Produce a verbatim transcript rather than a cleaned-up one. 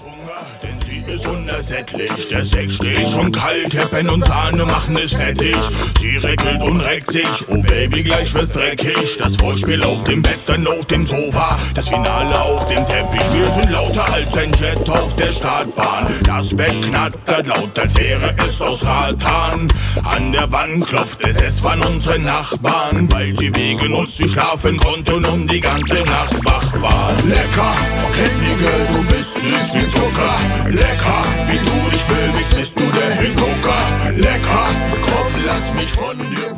Hunger, denn sie ist unersättlich. Der Sex steht schon kalt, Heppen und Sahne machen es fettig. Sie reckelt und reckt sich, oh Baby, gleich wird's dreckig. Das Vorspiel auf dem Bett, dann auf dem Sofa, das Finale auf dem Teppich. Wir sind lauter als ein Jet auf der Startbahn. Das Bett knattert laut, als wäre es aus Rattan. An der Wand klopft es, es waren unsere Nachbarn, weil sie wegen uns nicht schlafen konnten und die ganze Nacht wach waren. Lecker, Kettige, du bist süß wie Zucker. Lecker, wie du dich bewegst, bist du der Hingucker. Lecker, komm, lass mich von dir